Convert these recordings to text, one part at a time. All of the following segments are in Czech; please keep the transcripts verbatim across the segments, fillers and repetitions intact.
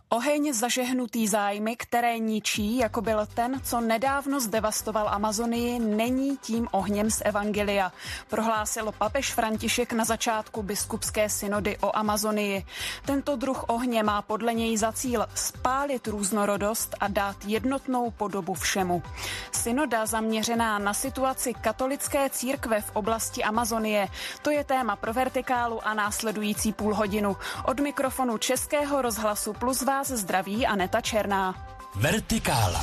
Oheň zažehnutý zájmy, které ničí, jako byl ten, co nedávno zdevastoval Amazonii, není tím ohněm z evangelia, prohlásil papež František na začátku biskupské synody o Amazonii. Tento druh ohně má podle něj za cíl spálit různorodost a dát jednotnou podobu všemu. Synoda zaměřená na situaci katolické církve v oblasti Amazonie, to je téma pro Vertikálu a následující půl hodinu. Od mikrofonu Českého rozhlasu Plus vás zdraví Aneta Černá. Vertikála.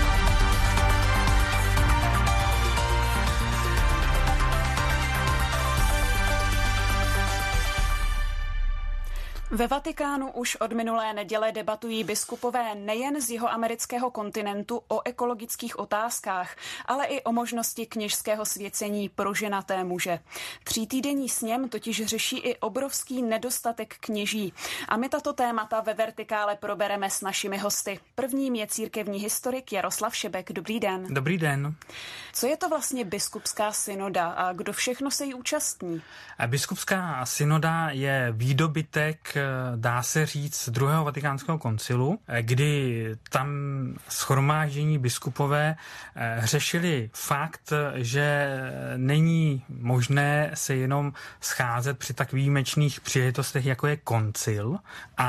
Ve Vatikánu už od minulé neděle debatují biskupové nejen z jihoamerického kontinentu o ekologických otázkách, ale i o možnosti kněžského svěcení pro ženaté muže. Třítýdenní sněm totiž řeší i obrovský nedostatek kněží. A my tato témata ve Vertikále probereme s našimi hosty. Prvním je církevní historik Jaroslav Šebek. Dobrý den. Dobrý den. Co je to vlastně biskupská synoda a kdo všechno se jí účastní? Biskupská synoda je výdobytek, dá se říct, druhého vatikánského koncilu, kdy tam shromáždění biskupové řešili fakt, že není možné se jenom scházet při tak výjimečných příležitostech, jako je koncil,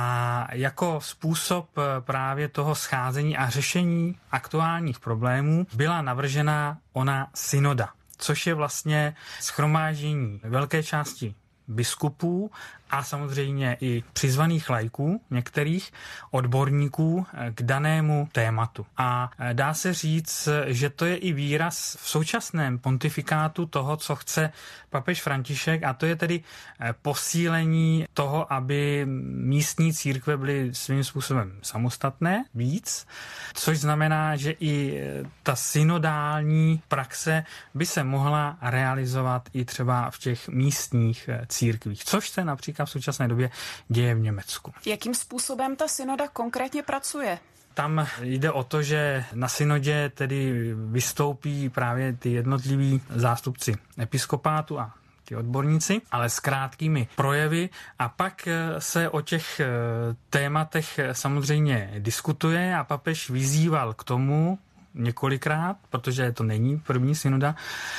a jako způsob právě toho scházení a řešení aktuálních problémů byla navržena ona synoda, což je vlastně shromáždění velké části biskupů a samozřejmě i přizvaných laiků, některých odborníků k danému tématu. A dá se říct, že to je i výraz v současném pontifikátu toho, co chce papež František, a to je tedy posílení toho, aby místní církve byly svým způsobem samostatné víc, což znamená, že i ta synodální praxe by se mohla realizovat i třeba v těch místních církvích, což se například v současné době děje v Německu. Jakým způsobem ta synoda konkrétně pracuje? Tam jde o to, že na synodě tedy vystoupí právě ty jednotliví zástupci episkopátu a ty odborníci, ale s krátkými projevy, a pak se o těch tématech samozřejmě diskutuje a papež vyzýval k tomu několikrát, protože to není první synoda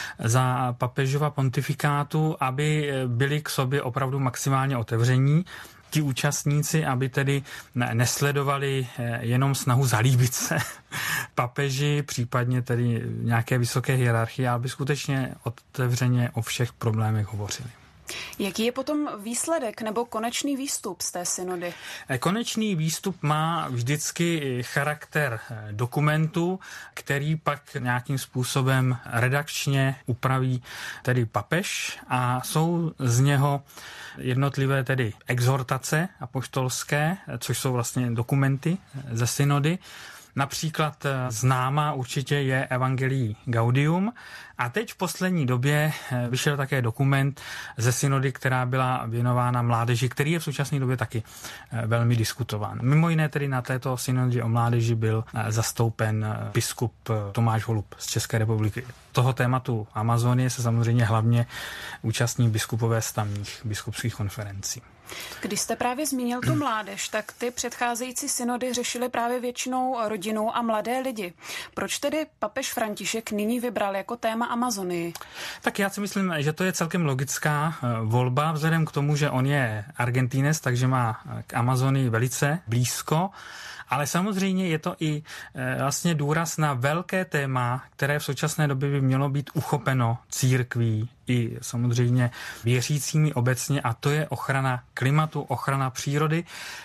za papežova pontifikátu, aby byli k sobě opravdu maximálně otevření ti účastníci, aby tedy nesledovali jenom snahu zalíbit se papeži, případně tedy nějaké vysoké hierarchie, aby skutečně otevřeně o všech problémech hovořili. Jaký je potom výsledek nebo konečný výstup z té synody? Konečný výstup má vždycky charakter dokumentu, který pak nějakým způsobem redakčně upraví tedy papež, a jsou z něho jednotlivé tedy exhortace apoštolské, což jsou vlastně dokumenty ze synody. Například známá určitě je Evangelii Gaudium, a teď v poslední době vyšel také dokument ze synody, která byla věnována mládeži, který je v současné době taky velmi diskutován. Mimo jiné tedy na této synodě o mládeži byl zastoupen biskup Tomáš Holub z České republiky. Toho tématu Amazonie se samozřejmě hlavně účastní biskupové z tamních biskupských konferencí. Když jste právě zmínil tu mládež, tak ty předcházející synody řešily právě většinou rodinu a mladé lidi. Proč tedy papež František nyní vybral jako téma Amazonii? Tak já si myslím, že to je celkem logická volba, vzhledem k tomu, že on je Argentínec, takže má k Amazonii velice blízko. Ale samozřejmě je to i vlastně důraz na velké téma, které v současné době by mělo být uchopeno církví i samozřejmě věřícími obecně, a to je ochrana klimatu, ochrana přírody,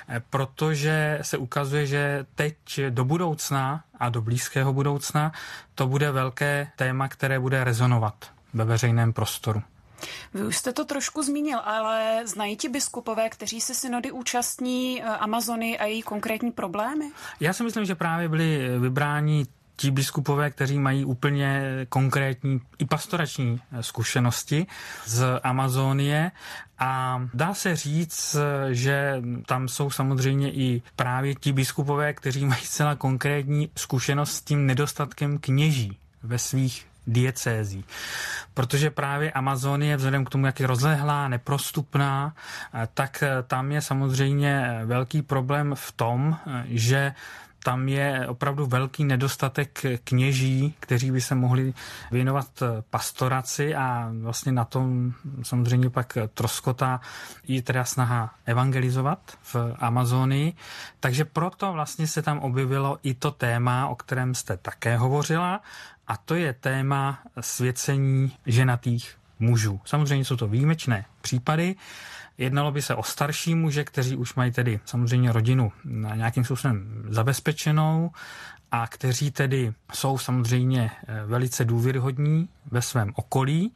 protože se ukazuje, že teď do budoucna a do blízkého budoucna to bude velké téma, které bude rezonovat ve veřejném prostoru. Vy už jste to trošku zmínil, ale znají ti biskupové, kteří se synody účastní Amazonii a její konkrétní problémy? Já si myslím, že právě byli vybráni ti biskupové, kteří mají úplně konkrétní i pastorační zkušenosti z Amazonie, a dá se říct, že tam jsou samozřejmě i právě ti biskupové, kteří mají zcela konkrétní zkušenost s tím nedostatkem kněží ve svých diecézí. Protože právě Amazonie, vzhledem k tomu, jak je rozlehlá, neprostupná, tak tam je samozřejmě velký problém v tom, že tam je opravdu velký nedostatek kněží, kteří by se mohli věnovat pastoraci a vlastně na tom samozřejmě pak troskotá i teda snaha evangelizovat v Amazonii. Takže proto vlastně se tam objevilo i to téma, o kterém jste také hovořila, a to je téma svěcení ženatých mužů. Samozřejmě jsou to výjimečné případy. Jednalo by se o starší muže, kteří už mají tedy samozřejmě rodinu nějakým způsobem zabezpečenou a kteří tedy jsou samozřejmě velice důvěryhodní ve svém okolí,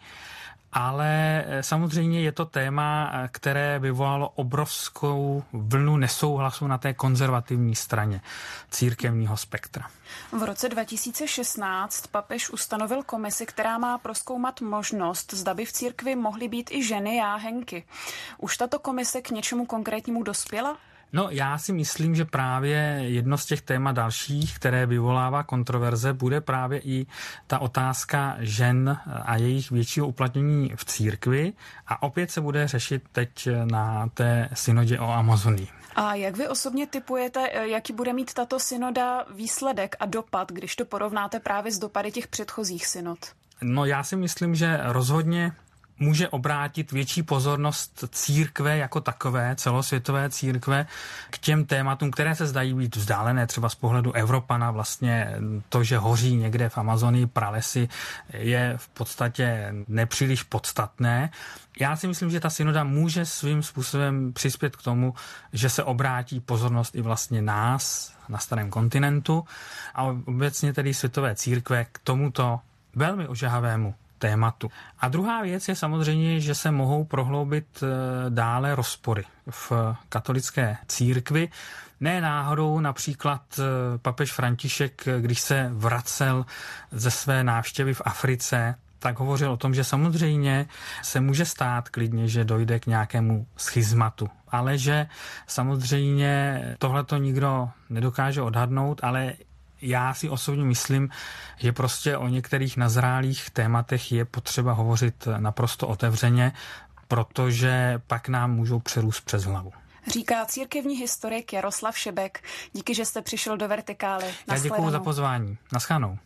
ale samozřejmě je to téma, které vyvolalo obrovskou vlnu nesouhlasu na té konzervativní straně církevního spektra. V roce dva tisíce šestnáct papež ustanovil komisi, která má prozkoumat možnost, zda by v církvi mohly být i ženy jáhenky. Už tato komise k něčemu konkrétnímu dospěla? No, já si myslím, že právě jedno z těch témat dalších, které vyvolává kontroverze, bude právě i ta otázka žen a jejich většího uplatnění v církvi a opět se bude řešit teď na té synodě o Amazonii. A jak vy osobně tipujete, jaký bude mít tato synoda výsledek a dopad, když to porovnáte právě s dopady těch předchozích synod? No, já si myslím, že rozhodně může obrátit větší pozornost církve jako takové, celosvětové církve, k těm tématům, které se zdají být vzdálené, třeba z pohledu Evropana. Vlastně to, že hoří někde v Amazonii pralesy, je v podstatě nepříliš podstatné. Já si myslím, že ta synoda může svým způsobem přispět k tomu, že se obrátí pozornost i vlastně nás na starém kontinentu a obecně tedy světové církve k tomuto velmi ožahavému tématu. A druhá věc je samozřejmě, že se mohou prohloubit dále rozpory v katolické církvi. Ne náhodou například papež František, když se vracel ze své návštěvy v Africe, tak hovořil o tom, že samozřejmě se může stát klidně, že dojde k nějakému schizmatu, ale že samozřejmě tohleto nikdo nedokáže odhadnout, ale já si osobně myslím, že prostě o některých nazrálých tématech je potřeba hovořit naprosto otevřeně, protože pak nám můžou přerůst přes hlavu. Říká církevní historik Jaroslav Šebek. Díky, že jste přišel do Vertikály. Já děkuju za pozvání. Naschledanou.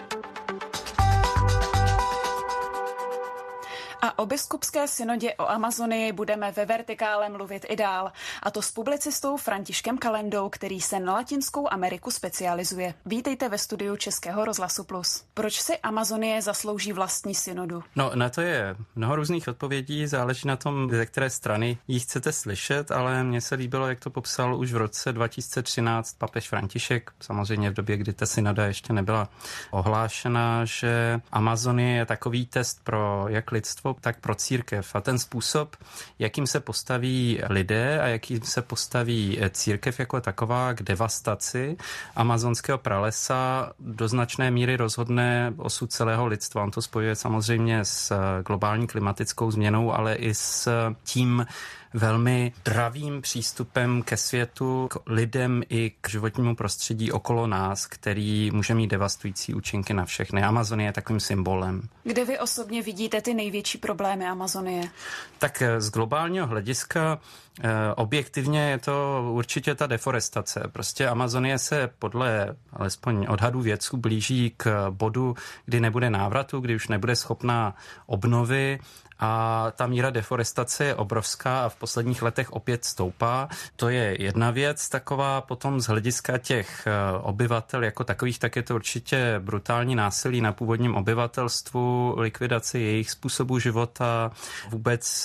A o biskupské synodě o Amazonii budeme ve Vertikále mluvit i dál. A to s publicistou Františkem Kalendou, který se na Latinskou Ameriku specializuje. Vítejte ve studiu Českého rozhlasu Plus. Proč si Amazonie zaslouží vlastní synodu? No, na to je mnoho různých odpovědí, záleží na tom, ze které strany ji chcete slyšet, ale mně se líbilo, jak to popsal už v roce dva tisíce třináct papež František, samozřejmě v době, kdy ta synoda ještě nebyla ohlášena, že Amazonie je takový test pro jak lidstvo, tak pro církev. A ten způsob, jakým se postaví lidé a jakým se postaví církev jako taková k devastaci amazonského pralesa, do značné míry rozhodne osud celého lidstva. On to spojuje samozřejmě s globální klimatickou změnou, ale i s tím velmi dravým přístupem ke světu, k lidem i k životnímu prostředí okolo nás, který může mít devastující účinky na všechny. Amazonie je takovým symbolem. Kde vy osobně vidíte ty největší problémy Amazonie? Tak z globálního hlediska objektivně je to určitě ta deforestace. Prostě Amazonie se podle alespoň odhadů vědců blíží k bodu, kdy nebude návratu, kdy už nebude schopná obnovy. A ta míra deforestace je obrovská a v posledních letech opět stoupá. To je jedna věc taková. Potom z hlediska těch obyvatel jako takových, tak je to určitě brutální násilí na původním obyvatelstvu, likvidace jejich způsobu života, vůbec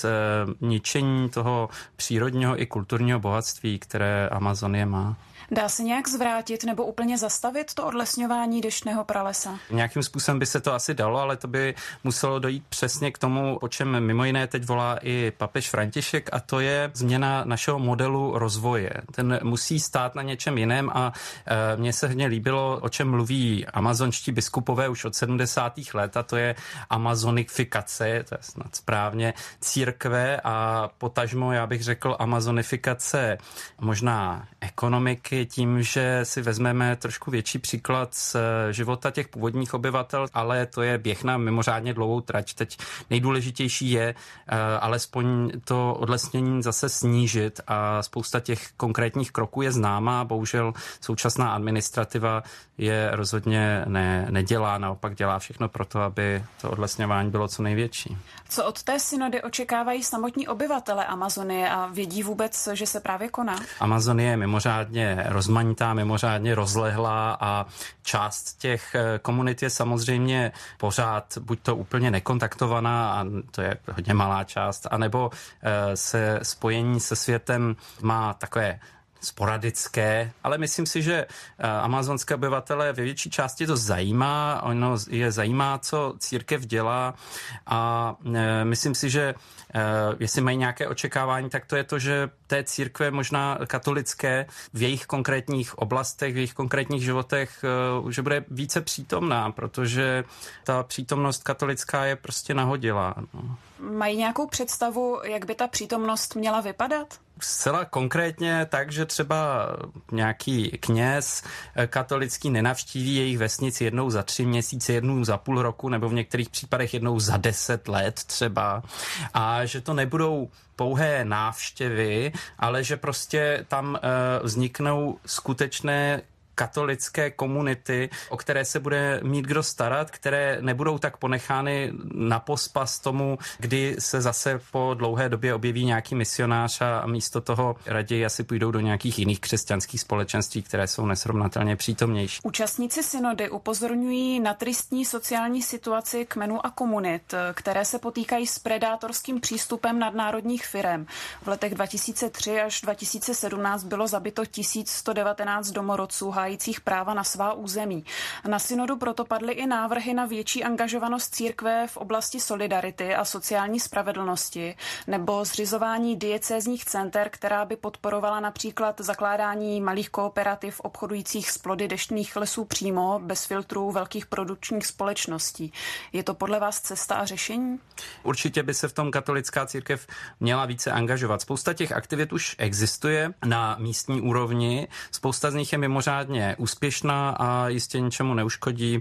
ničení toho přírodního i kulturního bohatství, které Amazonie má. Dá se nějak zvrátit nebo úplně zastavit to odlesňování deštného pralesa? Nějakým způsobem by se to asi dalo, ale to by muselo dojít přesně k tomu, o čem mimo jiné teď volá i papež František, a to je změna našeho modelu rozvoje. Ten musí stát na něčem jiném a e, mně se hodně líbilo, o čem mluví amazonští biskupové už od sedmdesátých let, a to je amazonifikace, to je snad správně, církve a potažmo, já bych řekl, řekl, amazonifikace možná ekonomiky tím, že si vezmeme trošku větší příklad z života těch původních obyvatel, ale to je běh na mimořádně dlouhou trať. Teď nejdůležitější je uh, alespoň to odlesnění zase snížit a spousta těch konkrétních kroků je známá. Bohužel současná administrativa je rozhodně ne, nedělá, naopak dělá všechno pro to, aby to odlesňování bylo co největší. Co od té synody očekávají samotní obyvatele Amazonie a vědí vůbec, že se právě koná? Amazonie je mimořádně rozmanitá, mimořádně rozlehlá a část těch komunit je samozřejmě pořád buď to úplně nekontaktovaná, a to je hodně malá část, anebo se spojení se světem má takové sporadické, ale myslím si, že amazonské obyvatele ve větší části to zajímá, ono je zajímá, co církev dělá a myslím si, že jestli mají nějaké očekávání, tak to je to, že té církve možná katolické v jejich konkrétních oblastech, v jejich konkrétních životech, že bude více přítomná, protože ta přítomnost katolická je prostě nahodilá. No. Mají nějakou představu, jak by ta přítomnost měla vypadat? Zcela konkrétně tak, že třeba nějaký kněz katolický nenavštíví jejich vesnici jednou za tři měsíce, jednou za půl roku nebo v některých případech jednou za deset let třeba a že to nebudou pouhé návštěvy, ale že prostě tam uh, vzniknou skutečné katolické komunity, o které se bude mít kdo starat, které nebudou tak ponechány na pospas tomu, kdy se zase po dlouhé době objeví nějaký misionář a místo toho raději asi půjdou do nějakých jiných křesťanských společenství, které jsou nesrovnatelně přítomnější. Účastníci synody upozorňují na tristní sociální situaci kmenů a komunit, které se potýkají s predátorským přístupem nadnárodních firem. V letech dva tisíce tři až dva tisíce sedmnáct bylo zabito tisíc sto devatenáct domorodců hájících práva na svá území. Na synodu proto padly i návrhy na větší angažovanost církve v oblasti solidarity a sociální spravedlnosti nebo zřizování diecézních center, která by podporovala například zakládání malých kooperativ obchodujících s plody deštných lesů přímo, bez filtrů velkých produkčních společností. Je to podle vás cesta a řešení? Určitě by se v tom katolická církev měla více angažovat. Spousta těch aktivit už existuje na místní úrovni, spousta z nich je mimořádně úspěšná a jistě ničemu neuškodí,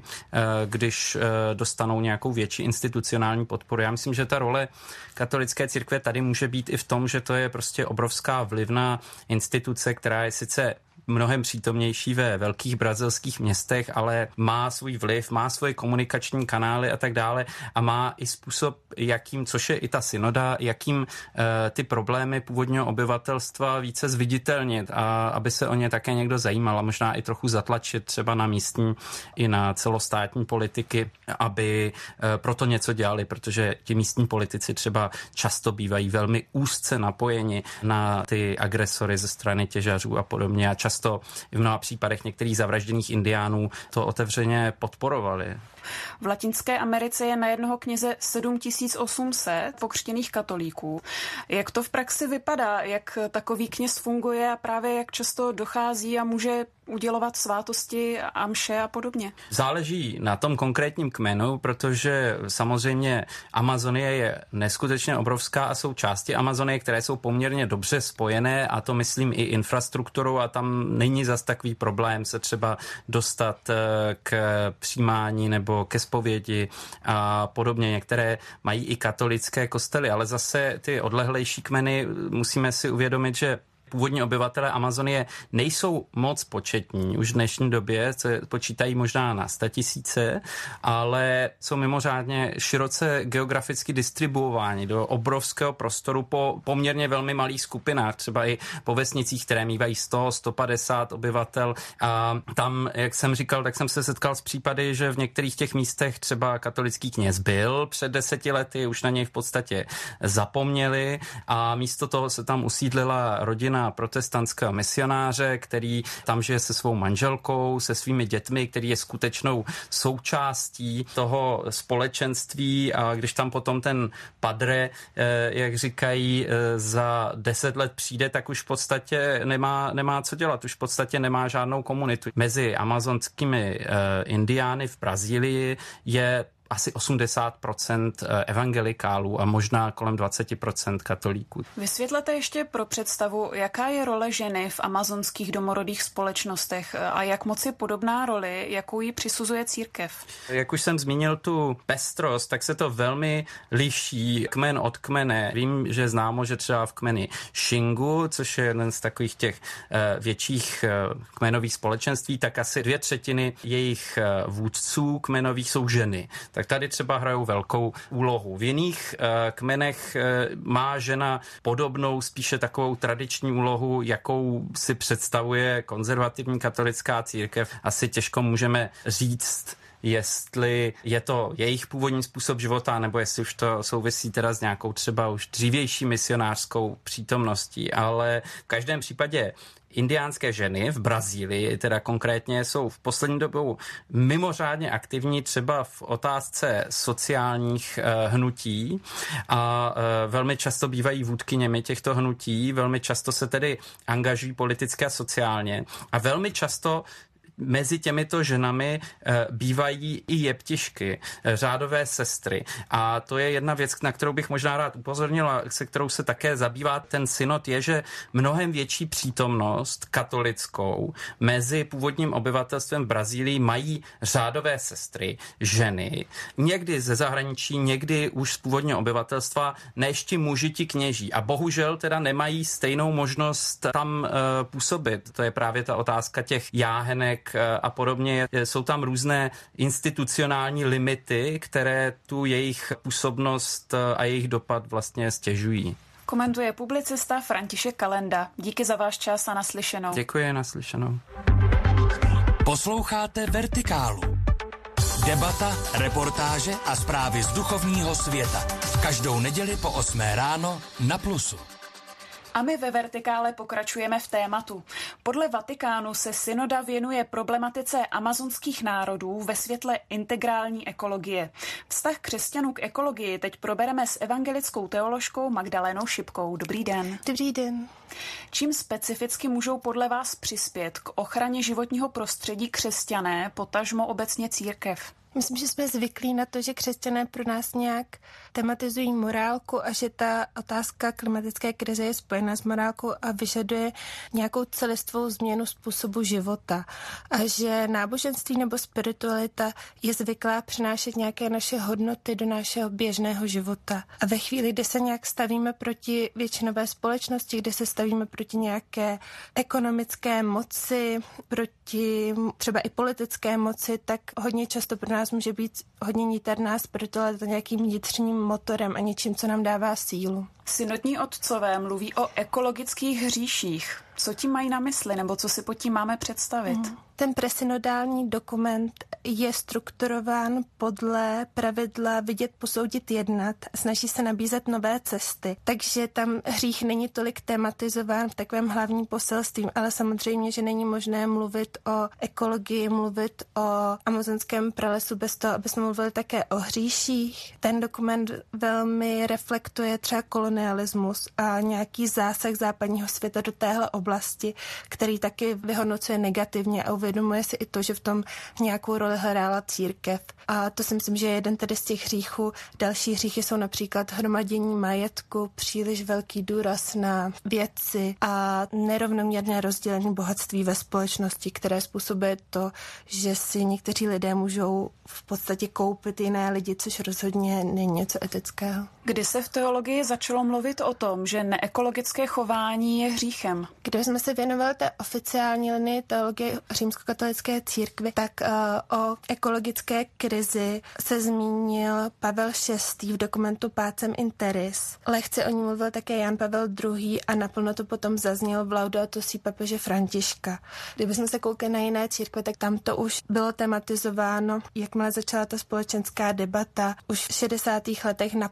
když dostanou nějakou větší institucionální podporu. Já myslím, že ta role katolické církve tady může být i v tom, že to je prostě obrovská vlivná instituce, která je sice mnohem přítomnější ve velkých brazilských městech, ale má svůj vliv, má svoje komunikační kanály a tak dále a má i způsob, jakým, což je i ta synoda, jakým uh, ty problémy původního obyvatelstva více zviditelnit a aby se o ně také někdo zajímal a možná i trochu zatlačit třeba na místní i na celostátní politiky, aby uh, proto něco dělali, protože ti místní politici třeba často bývají velmi úzce napojeni na ty agresory ze strany těžařů a podobně a často to v mnoha případech některých zavražděných indiánů to otevřeně podporovali. V Latinské Americe je na jednoho kněze sedm tisíc osm set pokřtěných katolíků. Jak to v praxi vypadá? Jak takový kněz funguje a právě jak často dochází a může udělovat svátosti a mše a podobně? Záleží na tom konkrétním kmenu, protože samozřejmě Amazonie je neskutečně obrovská a jsou části Amazonie, které jsou poměrně dobře spojené a to myslím i infrastrukturou a tam není zas takový problém se třeba dostat k přijímání nebo ke zpovědi a podobně. Některé mají i katolické kostely, ale zase ty odlehlejší kmeny musíme si uvědomit, že původní obyvatelé Amazonie nejsou moc početní už v dnešní době, co počítají možná na statisíce, ale jsou mimořádně široce geograficky distribuováni do obrovského prostoru po poměrně velmi malých skupinách, třeba i po vesnicích, které mívají sto, sto padesát obyvatel. A tam, jak jsem říkal, tak jsem se setkal s případy, že v některých těch místech třeba katolický kněz byl před deseti lety, už na něj v podstatě zapomněli a místo toho se tam usídlila rodina protestantského misionáře, který tam žije se svou manželkou, se svými dětmi, který je skutečnou součástí toho společenství a když tam potom ten padre, jak říkají, za deset let přijde, tak už v podstatě nemá, nemá co dělat, už v podstatě nemá žádnou komunitu. Mezi amazonskými indiány v Brazílii je asi osmdesát procent evangelikálů a možná kolem dvacet procent katolíků. Vysvětlete ještě pro představu, jaká je role ženy v amazonských domorodých společnostech a jak moc je podobná roli, jakou jí přisuzuje církev. Jak už jsem zmínil tu pestrost, tak se to velmi liší kmen od kmene. Vím, že známo, že třeba v kmeni Šingu, což je jeden z takových těch větších kmenových společenství, tak asi dvě třetiny jejich vůdců kmenových jsou ženy. Tak tady třeba hrajou velkou úlohu. V jiných kmenech má žena podobnou, spíše takovou tradiční úlohu, jakou si představuje konzervativní katolická církev. Asi těžko můžeme říct, jestli je to jejich původní způsob života, nebo jestli už to souvisí teda s nějakou třeba už dřívější misionářskou přítomností, ale v každém případě indiánské ženy v Brazílii, teda konkrétně, jsou v poslední dobou mimořádně aktivní třeba v otázce sociálních eh, hnutí a eh, velmi často bývají vůdkyněmi těchto hnutí, velmi často se tedy angažují politicky a sociálně a velmi často mezi těmito ženami e, bývají i jeptišky, e, řádové sestry. A to je jedna věc, na kterou bych možná rád upozornil a se kterou se také zabývá ten synod, je, že mnohem větší přítomnost katolickou mezi původním obyvatelstvem Brazílii mají řádové sestry, ženy, někdy ze zahraničí, někdy už z původního obyvatelstva, než ti muži, ti kněží. A bohužel teda nemají stejnou možnost tam e, působit. To je právě ta otázka těch jáhenek a podobně. Jsou tam různé institucionální limity, které tu jejich působnost a jejich dopad vlastně stěžují. Komentuje publicista František Kalenda. Díky za váš čas a naslyšenou. Děkuji, naslyšenou. Posloucháte Vertikálu. Debata, reportáže a zprávy z duchovního světa. Každou neděli po osmé ráno na Plusu. A my ve Vertikále pokračujeme v tématu. Podle Vatikánu se synoda věnuje problematice amazonských národů ve světle integrální ekologie. Vztah křesťanů k ekologii teď probereme s evangelickou teoložkou Magdalénou Šipkou. Dobrý den. Dobrý den. Čím specificky můžou podle vás přispět k ochraně životního prostředí křesťané, potažmo obecně církev? Myslím, že jsme zvyklí na to, že křesťané pro nás nějak tematizují morálku a že ta otázka klimatické krize je spojena s morálkou a vyžaduje nějakou celistvou změnu způsobu života. A že náboženství nebo spiritualita je zvyklá přinášet nějaké naše hodnoty do našeho běžného života. A ve chvíli, kdy se nějak stavíme proti většinové společnosti, kdy se stavíme proti nějaké ekonomické moci, proti třeba i politické moci, tak hodně často pro nás může být hodně niterná spiritualita nějakým vnitřním motorem a něčím, co nám dává sílu. Synodní otcové mluví o ekologických hříších. Co tím mají na mysli, nebo co si pod tím máme představit? Hmm. Ten presynodální dokument je strukturován podle pravidla vidět, posoudit, jednat. Snaží se nabízet nové cesty. Takže tam hřích není tolik tematizován v takovém hlavním poselství, ale samozřejmě, že není možné mluvit o ekologii, mluvit o amazonském pralesu bez toho, aby jsme mluvili také o hříších. Ten dokument velmi reflektuje třeba kolonialismus a nějaký zásah západního světa do téhle oblasti, který taky vyhodnocuje negativně a uvědomuje si i to, že v tom nějakou roli hrála církev. A to si myslím, že je jeden tedy z těch hříchů. Další hříchy jsou například hromadění majetku, příliš velký důraz na věci a nerovnoměrné rozdělení bohatství ve společnosti, které způsobuje to, že si někteří lidé můžou v podstatě koupit jiné lidi, což rozhodně není něco etického. Kdy se v teologii začalo mluvit o tom, že neekologické chování je hříchem? Když jsme se věnovali té oficiální linii teologie římskokatolické církvy, tak uh, o ekologické krizi se zmínil Pavel šestý v dokumentu Pacem in Terris. Lehce o ní mluvil také Jan Pavel druhý a naplno to potom zaznělo v Laudato si papeže Františka. Kdybychom se koukli na jiné církve, tak tam to už bylo tematizováno, jakmile začala ta společenská debata. Už v šedesátých letech naplno potom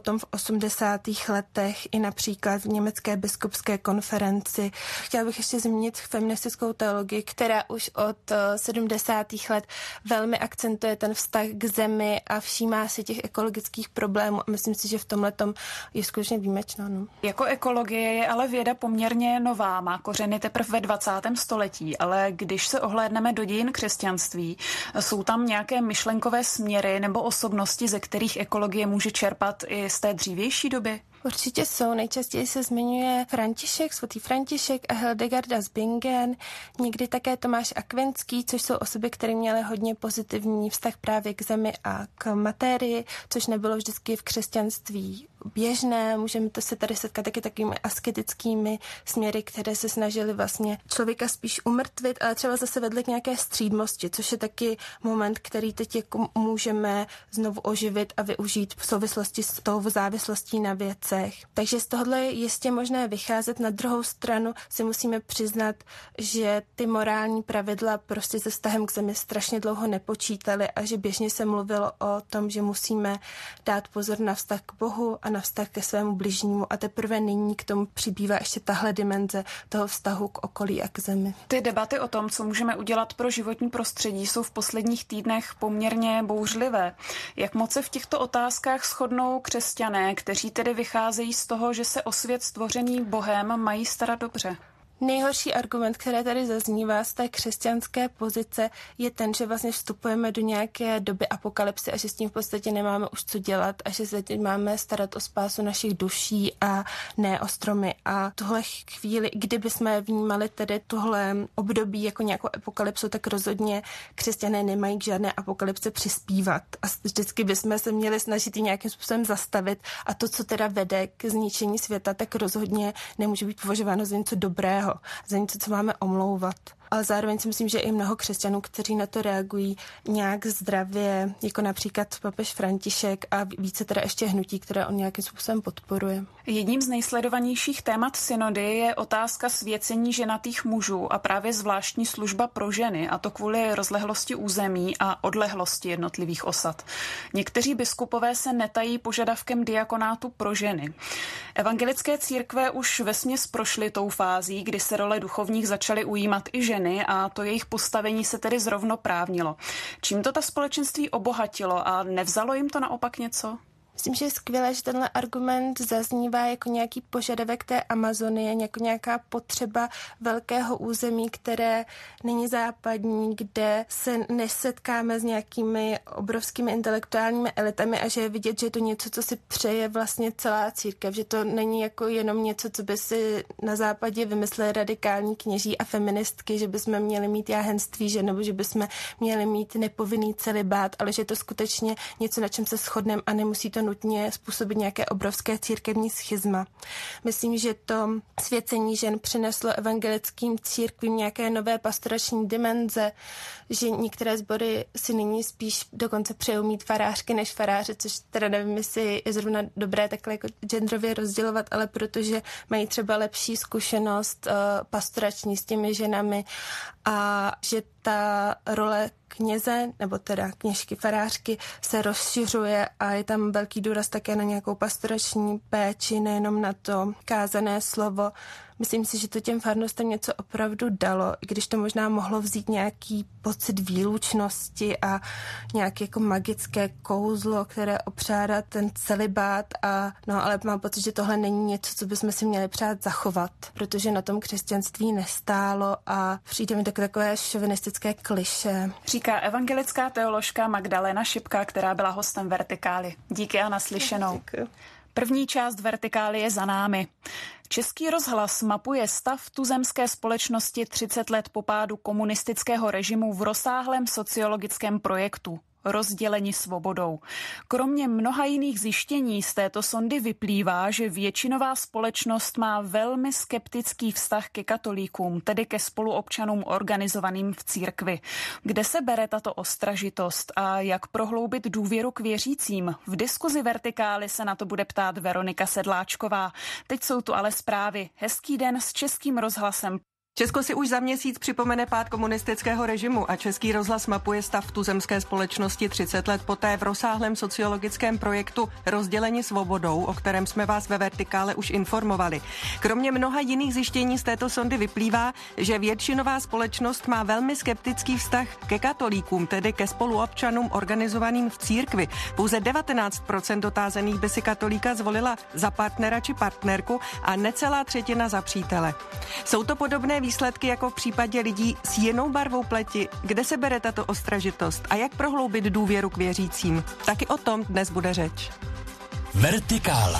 potom v osmdesátých letech i například v německé biskupské konferenci. Chtěla bych ještě zmínit feministickou teologii, která už od sedmdesátých let velmi akcentuje ten vztah k zemi a všímá si těch ekologických problémů. A myslím si, že v tomhletom je skutečně výjimečná. No. Jako ekologie je ale věda poměrně nová, má kořeny teprve ve dvacátém století, ale když se ohlédneme do dějin křesťanství, jsou tam nějaké myšlenkové směry nebo osobnosti, ze kterých ekologie může čerpat i z té dřívější doby? Určitě jsou. Nejčastěji se zmiňuje František, svatý František a Hildegarda z Bingen, někdy také Tomáš Akvinský, což jsou osoby, které měly hodně pozitivní vztah právě k zemi a k materii, což nebylo vždycky v křesťanství běžné. Můžeme to se tady setkat taky takovými asketickými směry, které se snažily vlastně člověka spíš umrtvit, ale třeba zase vedly k nějaké střídmosti, což je taky moment, který teď jako můžeme znovu oživit a využít v souvislosti s tou závislostí na věcech. Takže z tohohle je jistě možné vycházet. Na druhou stranu si musíme přiznat, že ty morální pravidla prostě se vztahem k zemi strašně dlouho nepočítaly a že běžně se mluvilo o tom, že musíme dát pozor na vztah k Bohu a na vztah ke svému bližnímu a teprve nyní k tomu přibývá ještě tahle dimenze toho vztahu k okolí a k zemi. Ty debaty o tom, co můžeme udělat pro životní prostředí, jsou v posledních týdnech poměrně bouřlivé. Jak moc se v těchto otázkách shodnou křesťané, kteří tedy vycházejí z toho, že se o svět stvořený Bohem mají starat dobře? Nejhorší argument, který tady zaznívá z té křesťanské pozice, je ten, že vlastně vstupujeme do nějaké doby apokalypsy a že s tím v podstatě nemáme už co dělat a že se teď máme starat o spásu našich duší a ne o stromy. A tuhle chvíli, kdyby jsme vnímali tedy tohle období jako nějakou apokalypsu, tak rozhodně křesťané nemají k žádné apokalypse přispívat. A vždycky bychom se měli snažit ji nějakým způsobem zastavit a to, co teda vede k zničení světa, tak rozhodně nemůže být považováno za něco dobrého, za něco, co máme omlouvat. Ale zároveň si myslím, že i mnoho křesťanů, kteří na to reagují nějak zdravě, jako například papež František a více teda ještě hnutí, které on nějakým způsobem podporuje. Jedním z nejsledovanějších témat synody je otázka svěcení ženatých mužů a právě zvláštní služba pro ženy, a to kvůli rozlehlosti území a odlehlosti jednotlivých osad. Někteří biskupové se netají požadavkem diakonátu pro ženy. Evangelické církve už vesměs prošly tou fází, kdy se role duchovních začaly ujímat i ženy, a to jejich postavení se tedy zrovnoprávnilo. Čím to ta společenství obohatilo a nevzalo jim to naopak něco? Myslím, že je skvělé, že tenhle argument zaznívá jako nějaký požadavek té Amazonie, jako nějaká potřeba velkého území, které není západní, kde se nesetkáme s nějakými obrovskými intelektuálními elitami a že je vidět, že je to něco, co si přeje vlastně celá církev, že to není jako jenom něco, co by si na západě vymysleli radikální kněží a feministky, že bychom měli mít jáhenství, že nebo že bychom měli mít nepovinný celibát, ale že je to skutečně něco, na čem se shodneme a nemusí to nutně způsobit nějaké obrovské církevní schizma. Myslím, že to svěcení žen přineslo evangelickým církvím nějaké nové pastorační dimenze, že některé sbory si nyní spíš dokonce přejou mít farářky než faráře, což teda nevím, jestli je zrovna dobré takhle jako genderově rozdělovat, ale protože mají třeba lepší zkušenost uh, pastorační s těmi ženami a že ta role kněze, nebo teda kněžky farářky se rozšiřuje a je tam velký důraz také na nějakou pastorační péči, nejenom na to kázané slovo. Myslím si, že to těm farnostem něco opravdu dalo, i když to možná mohlo vzít nějaký pocit výlučnosti a nějaké jako magické kouzlo, které opřádá ten celibát, a no, ale mám pocit, že tohle není něco, co bychom si měli přát zachovat, protože na tom křesťanství nestálo a přijde mi tak takové šovinistické klišé. Říká evangelická teoložka Magdalena Šipka, která byla hostem Vertikály. Díky a naslyšenou. Děkuji. První část Vertikály je za námi. Český rozhlas mapuje stav tuzemské společnosti třicet let po pádu komunistického režimu v rozsáhlém sociologickém projektu Rozděleni svobodou. Kromě mnoha jiných zjištění z této sondy vyplývá, že většinová společnost má velmi skeptický vztah ke katolíkům, tedy ke spoluobčanům organizovaným v církvi. Kde se bere tato ostražitost a jak prohloubit důvěru k věřícím? V diskuzi Vertikály se na to bude ptát Veronika Sedláčková. Teď jsou tu ale zprávy. Hezký den s Českým rozhlasem. Česko si už za měsíc připomene pád komunistického režimu a Český rozhlas mapuje stav v tuzemské společnosti třicet let poté v rozsáhlém sociologickém projektu Rozděleni svobodou, o kterém jsme vás ve Vertikále už informovali. Kromě mnoha jiných zjištění z této sondy vyplývá, že většinová společnost má velmi skeptický vztah ke katolíkům, tedy ke spoluobčanům organizovaným v církvi. Pouze devatenáct procent dotázaných by si katolíka zvolila za partnera či partnerku a necelá třetina za přítele. Jsou to podobné výsledky jako v případě lidí s jinou barvou pleti? Kde se bere tato ostražitost a jak prohloubit důvěru k věřícím? Taky o tom dnes bude řeč. Vertikála.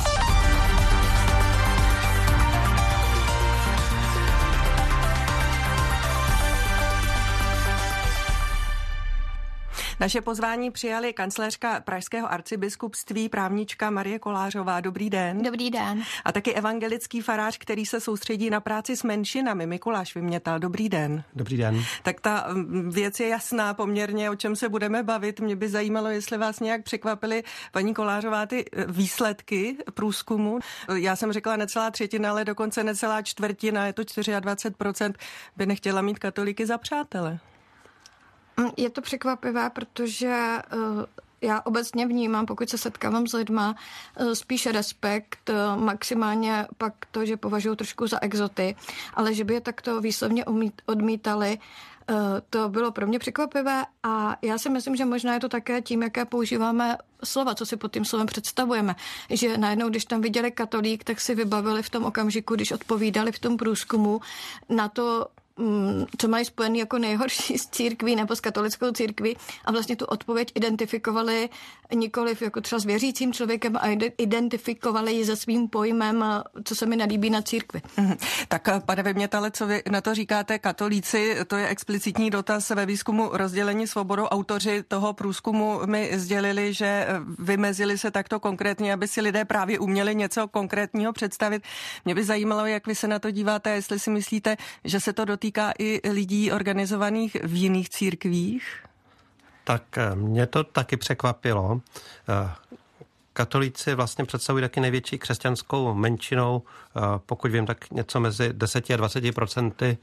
Naše pozvání přijali kancléřka pražského arcibiskupství, právnička Marie Kolářová. Dobrý den. Dobrý den. A taky evangelický farář, který se soustředí na práci s menšinami, Mikuláš Vymětal. Dobrý den. Dobrý den. Tak ta věc je jasná poměrně, o čem se budeme bavit. Mě by zajímalo, jestli vás nějak překvapily, paní Kolářová, ty výsledky průzkumu. Já jsem řekla necelá třetina, ale dokonce necelá čtvrtina, je to dvacet čtyři procent, by nechtěla mít katolíky za přátele. Je to překvapivé, protože uh, já obecně vnímám, pokud se setkávám s lidma, uh, spíš respekt, uh, maximálně pak to, že považuji trošku za exoty, ale že by je takto výslovně umít, odmítali, uh, to bylo pro mě překvapivé a já si myslím, že možná je to také tím, jaké používáme slova, co si pod tím slovem představujeme. Že najednou, když tam viděli katolík, tak si vybavili v tom okamžiku, když odpovídali v tom průzkumu na to, co mají spojený jako nejhorší s církví nebo s katolickou církví a vlastně tu odpověď identifikovali nikoliv jako třeba s věřícím člověkem a identifikovali ji se svým pojmem, co se mi nelíbí na církvi. Mm. Tak pane Vymětale, co vy na to říkáte? Katolíci, to je explicitní dotaz ve výzkumu Rozděleni svobodou. Autoři toho průzkumu mi sdělili, že vymezili se takto konkrétně, aby si lidé právě uměli něco konkrétního představit. Mě by zajímalo, jak vy se na to díváte, jestli si myslíte, že se to dotýká týká i lidí organizovaných v jiných církvích? Tak mě to taky překvapilo. Katolíci vlastně představují taky největší křesťanskou menšinou, pokud vím, tak něco mezi deset a dvacet procenty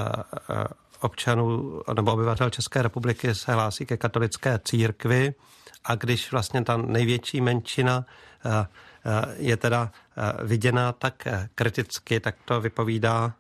občanů nebo obyvatel České republiky se hlásí ke katolické církvi a když vlastně ta největší menšina je teda viděná tak kriticky, tak to vypovídá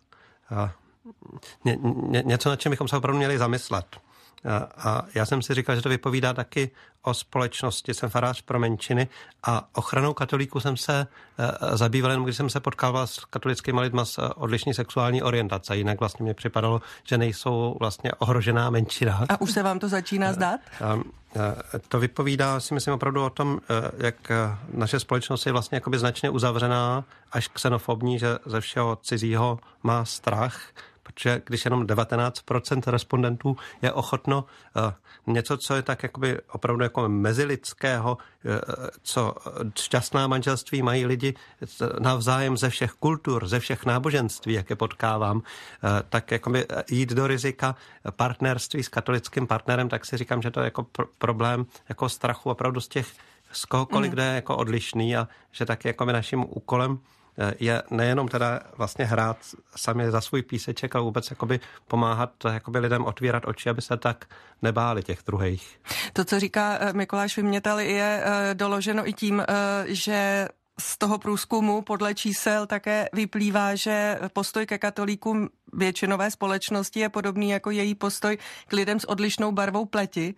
Ně, ně, něco, na čem bychom se opravdu měli zamyslet. A, a já jsem si říkal, že to vypovídá taky o společnosti. Jsem farář pro menšiny a ochranou katolíků jsem se e, zabýval, jenom když jsem se potkával s katolickými lidmi s odlišní sexuální orientace. Jinak vlastně mě připadalo, že nejsou vlastně ohrožená menšina. A už se vám to začíná zdát? A, a, to vypovídá, si myslím, opravdu o tom, jak naše společnost je vlastně jakoby značně uzavřená, až xenofobní, že ze všeho cizího má strach, protože když jenom devatenáct procent respondentů je ochotno uh, něco, co je tak jakoby opravdu jako mezilidského, uh, co šťastná manželství mají lidi navzájem ze všech kultur, ze všech náboženství, jak je potkávám, uh, tak jakoby jít do rizika partnerství s katolickým partnerem, tak si říkám, že to je jako pr- problém jako strachu opravdu z těch, z kohokoliv, mm. kde je jako odlišný a že taky jako naším úkolem je nejenom teda vlastně hrát sami za svůj píseček, ale vůbec jakoby pomáhat jakoby lidem otvírat oči, aby se tak nebáli těch druhých. To, co říká Mikuláš Vymětal, je doloženo i tím, že z toho průzkumu podle čísel také vyplývá, že postoj ke katolíkům většinové společnosti je podobný jako její postoj k lidem s odlišnou barvou pleti.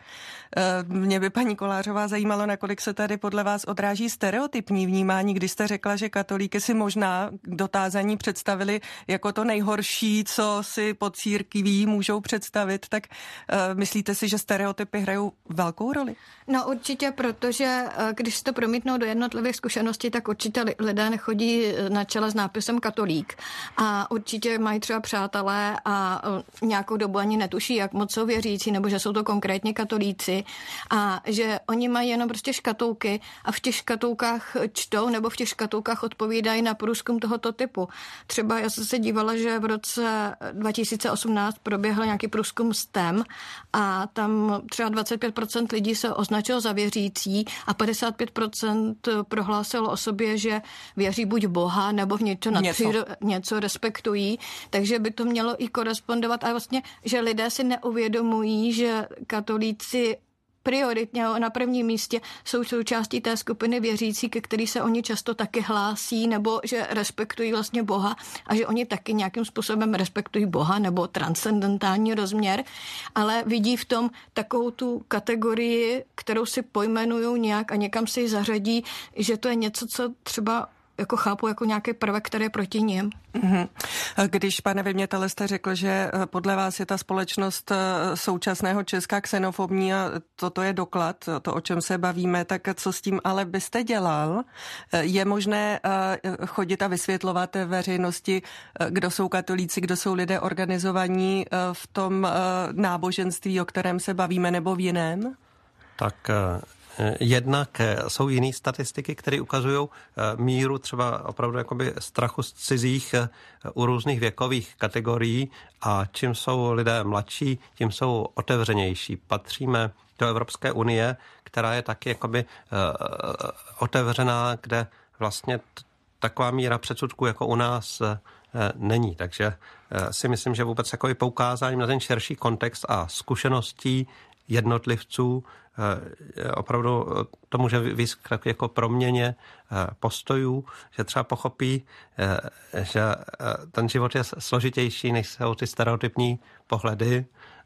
Mě by paní Kolářová zajímalo, nakolik se tady podle vás odráží stereotypní vnímání, když jste řekla, že katolíky si možná dotázání představili jako to nejhorší, co si pod církví můžou představit, tak myslíte si, že stereotypy hrajou velkou roli? No určitě, protože když se to promítnou do jednotlivých zkušeností, tak určitě lidé nechodí na čele s nápisem katolík a určitě mají třeba přátelé a nějakou dobu ani netuší, jak moc jsou věřící, nebo že jsou to konkrétně katolíci a že oni mají jenom prostě škatulky a v těch škatulkách čtou nebo v těch škatulkách odpovídají na průzkum tohoto typu. Třeba já jsem se dívala, že v roce dva tisíce osmnáct proběhl nějaký průzkum S T E M a tam třeba dvacet pět procent lidí se označilo za věřící a padesát pět procent prohlásilo o sobě, sobě, že věří buď Boha, nebo v něco, nadpříro, něco. něco respektují, takže by to mělo i korespondovat. A vlastně, že lidé si neuvědomují, že katolíci prioritně na prvním místě jsou součástí té skupiny věřící, ke který se oni často taky hlásí, nebo že respektují vlastně Boha a že oni taky nějakým způsobem respektují Boha nebo transcendentální rozměr, ale vidí v tom takovou tu kategorii, kterou si pojmenujou nějak a někam si ji zařadí, že to je něco, co třeba jako chápu jako nějaký prvek, který je proti nim. Mm-hmm. Když, pane Vymětale, jste řekl, že podle vás je ta společnost současného Česka xenofobní a toto je doklad, to, o čem se bavíme, tak co s tím ale byste dělal? Je možné chodit a vysvětlovat veřejnosti, kdo jsou katolíci, kdo jsou lidé organizovaní v tom náboženství, o kterém se bavíme, nebo v jiném? Tak jednak jsou jiné statistiky, které ukazují míru třeba opravdu jakoby strachu z cizích u různých věkových kategorií a čím jsou lidé mladší, tím jsou otevřenější. Patříme do Evropské unie, která je taky jakoby otevřená, kde vlastně taková míra předsudků jako u nás není. Takže si myslím, že vůbec jako poukázáním na ten širší kontext a zkušeností jednotlivců opravdu to může vést jako proměně postojů, že třeba pochopí, že ten život je složitější, než jsou ty stereotypní pohledy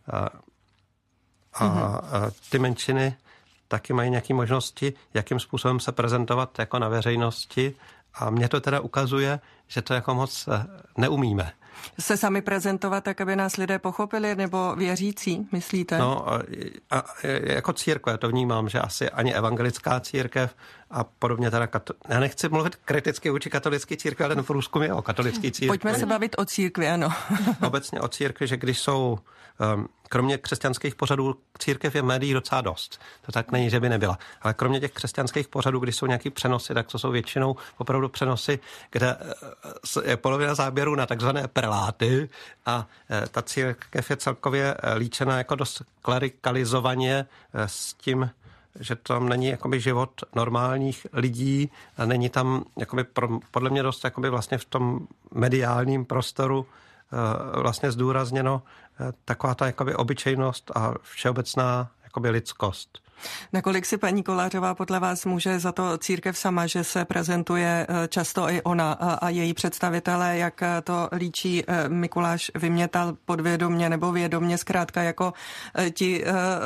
a ty menšiny taky mají nějaké možnosti, jakým způsobem se prezentovat jako na veřejnosti a mně to teda ukazuje, že to jako moc neumíme. Se sami prezentovat tak, aby nás lidé pochopili, nebo věřící, myslíte? No, a, a, jako církve to vnímám, že asi ani evangelická církev a podobně teda, kato... já nechci mluvit kriticky vůči katolické církvi, ale ten průzkum je o katolické církvi. Pojďme se bavit o církvi, ano. Obecně o církvi, že když jsou, um, kromě křesťanských pořadů, církev je médií docela dost. To tak není, že by nebyla. Ale kromě těch křesťanských pořadů, když jsou nějaký přenosy, tak to jsou většinou opravdu přenosy, kde je polovina záběrů na takzvané preláty a ta církev je celkově líčena jako dost klerikalizovaně s tím, že tam není jakoby život normálních lidí a není tam jakoby pro, podle mě dost jakoby vlastně v tom mediálním prostoru vlastně zdůrazněno taková ta jakoby obyčejnost a všeobecná jakoby lidskost. Nakolik si paní Kolářová podle vás může za to církev sama, že se prezentuje často i ona a její představitelé, jak to líčí Mikuláš Vymětal podvědomě nebo vědomě, zkrátka jako ti,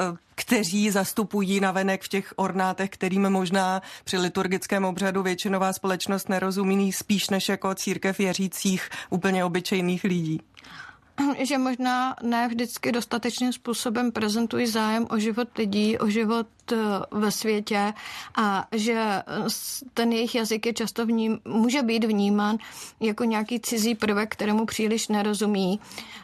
kteří zastupují navenek v těch ornátech, kterým možná při liturgickém obřadu většinová společnost nerozumí spíš než jako církev věřících úplně obyčejných lidí? Že možná ne vždycky dostatečným způsobem prezentují zájem o život lidí, o život ve světě a že ten jejich jazyk je často vním, může být vnímán jako nějaký cizí prvek, kterému příliš nerozumí.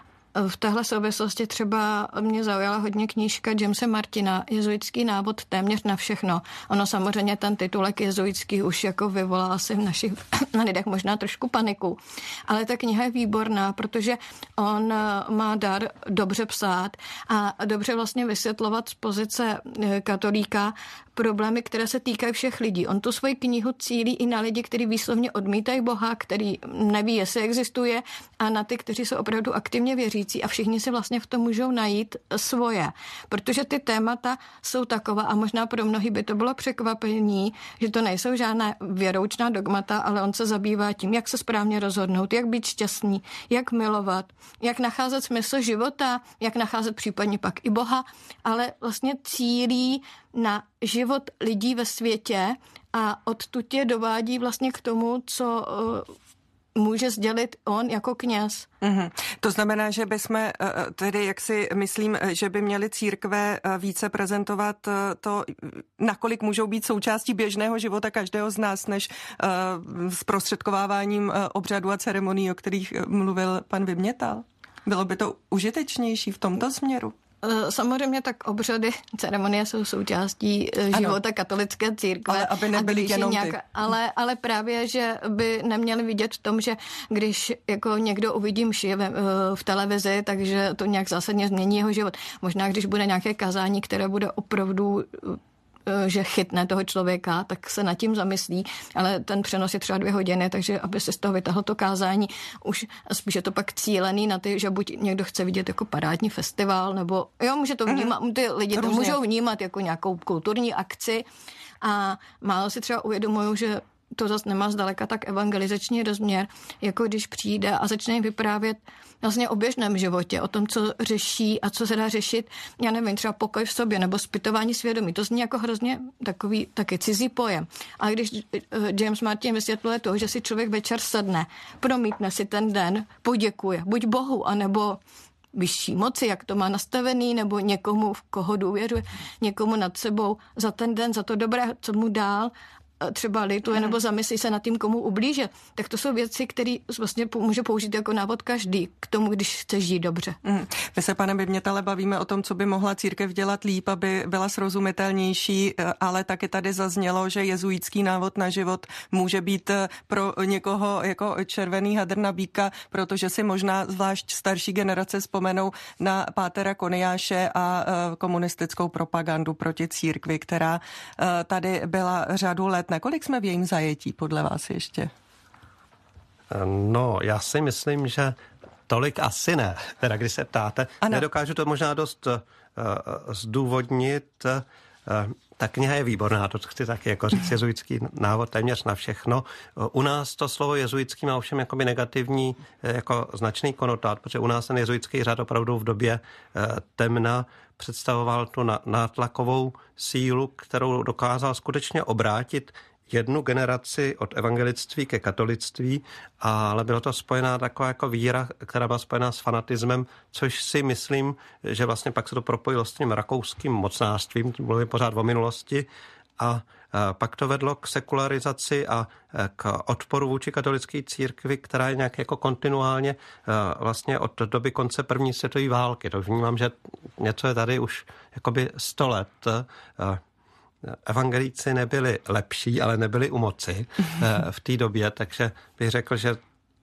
V téhle souvislosti třeba mě zaujala hodně knížka Jamese Martina, Jezuitský návod téměř na všechno. Ono samozřejmě ten titulek jezuitský už jako vyvolá asi v našich na lidech možná trošku paniku. Ale ta kniha je výborná, protože on má dar dobře psát a dobře vlastně vysvětlovat z pozice katolíka problémy, které se týkají všech lidí. On tu svoji knihu cílí i na lidi, kteří výslovně odmítají Boha, který neví, jestli existuje, a na ty, kteří jsou opravdu aktivně věřící a všichni si vlastně v tom můžou najít svoje. Protože ty témata jsou taková a možná pro mnohý by to bylo překvapení, že to nejsou žádná věroučná dogmata, ale on se zabývá tím, jak se správně rozhodnout, jak být šťastný, jak milovat, jak nacházet smysl života, jak nacházet případně pak i Boha, ale vlastně cílí na život lidí ve světě a odtud je dovádí vlastně k tomu, co uh, může sdělit on jako kněz. Mm-hmm. To znamená, že bychom tedy, jak si myslím, že by měly církve více prezentovat to, nakolik můžou být součástí běžného života každého z nás, než uh, zprostředkováváním obřadů a ceremonií, o kterých mluvil pan Vymětal. Bylo by to užitečnější v tomto směru? Samozřejmě tak obřady, ceremonie jsou součástí života ano. katolické církve. Ale aby nebyly jenom ty. Nějaká, ale, ale právě, že by neměli vidět v tom, že když jako někdo uvidí mši v, v televizi, takže to nějak zásadně změní jeho život. Možná, když bude nějaké kazání, které bude opravdu že chytne toho člověka, tak se nad tím zamyslí, ale ten přenos je třeba dvě hodiny, takže aby se z toho vytáhlo to kázání, už spíš je to pak cílený na ty, že buď někdo chce vidět jako parádní festival, nebo jo, může to vnímat, mm, ty lidi to můžou vnímat jako nějakou kulturní akci a málo si třeba uvědomují, že to zase nemá zdaleka tak evangelizační rozměr, jako když přijde a začne jim vyprávět vlastně o běžném životě, o tom, co řeší a co se dá řešit, já nevím, třeba pokoj v sobě nebo zpytování svědomí. To zní jako hrozně takový taky cizí pojem. Ale když James Martin vysvětluje to, že si člověk večer sedne, promítne si ten den, poděkuje buď Bohu, anebo vyšší moci, jak to má nastavený, nebo někomu, v koho důvěřuje, někomu nad sebou za ten den, za to dobré, co mu dál, třeba lituje nebo zamyslí se nad tím, komu ublíže, tak to jsou věci, které vlastně může použít jako návod každý k tomu, když chce žít dobře. Mm. My se, pane Vymětale, bavíme o tom, co by mohla církev dělat líp, aby byla srozumitelnější, ale taky tady zaznělo, že jezuitský návod na život může být pro někoho jako červený hadr na býka, protože si možná zvlášť starší generace vzpomenou na pátera Koniáše a komunistickou propagandu proti církvi, která tady byla řadu let. Nakolik jsme v jejím zajetí, podle vás ještě? No, já si myslím, že tolik asi ne. Teda když se ptáte, ano. Nedokážu to možná dost uh, zdůvodnit. Uh, ta kniha je výborná, to chci taky jako říct, jezuitský návod téměř na všechno. U nás to slovo jezuitský má ovšem jakoby negativní jako značný konotát, protože u nás ten jezuitský řád opravdu v době uh, temna představoval tu nátlakovou sílu, kterou dokázal skutečně obrátit jednu generaci od evangelictví ke katolictví, ale bylo to spojená taková jako víra, která byla spojená s fanatismem, což si myslím, že vlastně pak se to propojilo s tím rakouským mocnářstvím, mluvím pořád o minulosti, a pak to vedlo k sekularizaci a k odporu vůči katolické církvi, která je nějak jako kontinuálně vlastně od doby konce první světové války. To vnímám, že něco je tady už jakoby sto let. Evangelíci nebyli lepší, ale nebyli u moci v té době, takže bych řekl, že